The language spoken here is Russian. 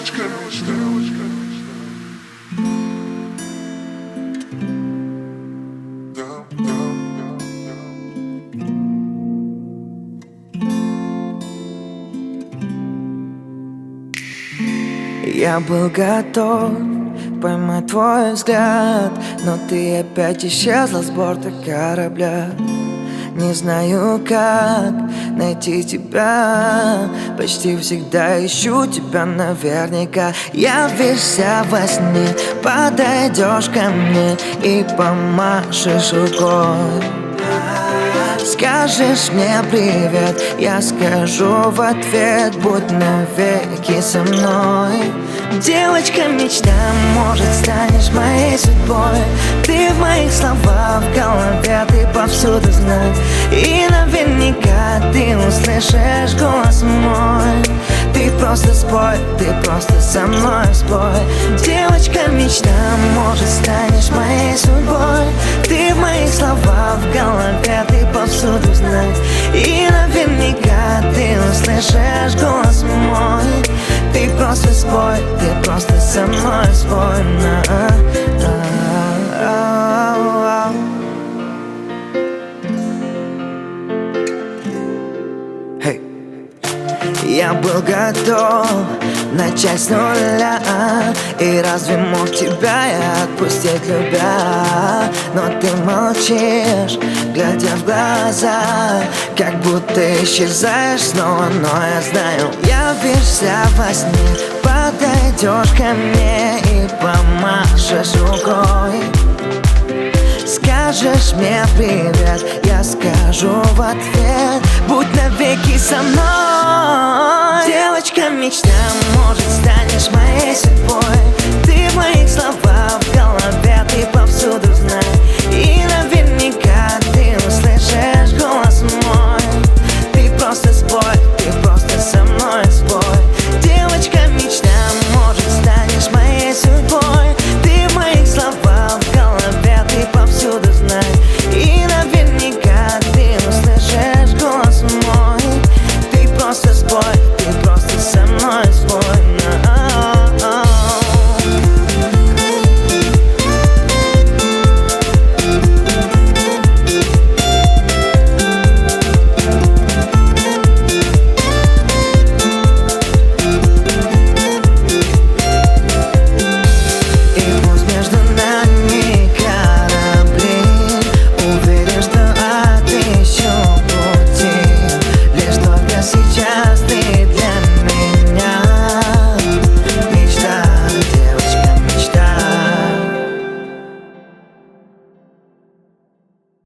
девочка мечта. Я был готов поймать твой взгляд, но ты опять исчезла с борта корабля. Не знаю, как найти тебя, почти всегда ищу тебя наверняка. Я вися во сне, подойдешь ко мне и помашешь рукой. Скажешь мне привет, я скажу в ответ: будь навеки со мной. Девочка мечта, может, станешь моей судьбой. Ты в моих словах в голове, ты повсюду знай. И наверняка ты услышишь голос мой. Ты просто спой, ты просто со мной спой. Девочка мечта, может, станешь моей судьбой. Ты в моих словах в голове, ты повсюду знай. И наверняка ты услышишь голос мой. Ты просто спой, ты просто со мной спой. Hey. Я был готов начать с нуля, и разве мог тебя я отпустить, любя? Но ты молчишь, глядя в глаза, как будто исчезаешь снова. Но я знаю, явишься во сне, подойдешь ко мне и помашешь рукой. Скажешь мне привет, я скажу в ответ: будь навеки со мной. Девочка мечта, может, станешь моей судьбой.